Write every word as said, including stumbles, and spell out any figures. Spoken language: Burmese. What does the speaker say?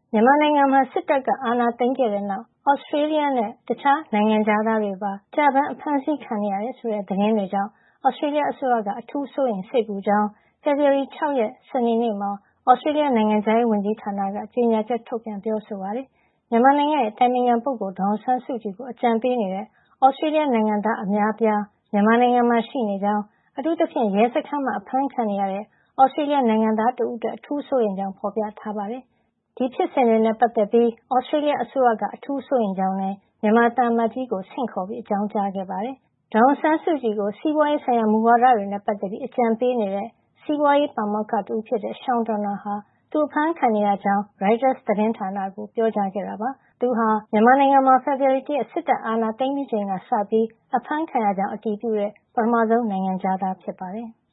မြန်မာနိုင်ငံမှာစစ်တပ်ကအာဏာသိမ်းခဲ့တဲ့နောက် Australia နဲ့ တခြားနိုင်ငံခြားသားတွေပါကျပန်းအဖမ်းဆီးခံနေရတယ်ဆိုတဲ့သတင်းတွေကြောင့် Australia အစိုးရကအထူးစိုးရိမ်စိတ်ပူကြောင်း ဖေဖေါ်ဝါရီ၆ ရက် စနေနေ့မှာ Australia နိုင်ငံခြားရေးဝန်ကြီးဌာနကကြေညာချက်ထုတ်ပြန်ပြောဆိုပါတယ်။ မြန်မာနိုင်ငံရဲ့အတိုင်ပင်ခံပုဂ္ဂိုလ်ဒေါ်အောင်ဆန်းစုကြည်ကိုအကြံပေးနေတဲ့ Australia နိုင်ငံသားအများအပြားမြန်မာနိုင်ငံမှာရှိနေကြောင်း အထူးသဖြင့်ရဲစခန်းမှာအဖမ်းခံနေရတဲ့ Australia နိုင်ငံသားတဦးအတွက်အထူးစိုးရိမ်ကြောင်းဖေါ်ပြထားပါတယ်။ ဒီဖြစ်စဉ်တွေနဲ့ပတ်သက်ပြီး Australia အစိုးရကအထူးစိုးရိမ်ကြောင်းလည်း မြန်မာသံအမတ်ကြီးကိုဆင့်ခေါ်ပြီးအကြောင်းကြားခဲ့ပါတယ်။ ဒေါ်အောင်ဆန်းစုကြည်ကိုစီးပွါးရေးဆိုင်ရာမူဝါဒတွေနဲ့ပတ်သက်ပြီးအကြံပေးနေတဲ့ စီးပွါးရေးပါမောက္ခတဦးဖြစ်တဲ့ Sean Turnell ဟာ သူအဖမ်းခံနေရကြောင်း ရိုက်တာသတင်းဌာနကိုပြောကြားခဲ့တာပါ။ သူဟာ မြန်မာနိုင်ငံမှာ ဖေဖေါ်ဝါရီလ ၁ ရက်စစ်တပ်အာဏာသိမ်းပြီးချိန်ကစပြီးအဖမ်းခံရကြောင်းအတည်ပြုတဲ့ ပထမဆုံးနိုင်ငံခြားသားဖြစ်ပါတယ်။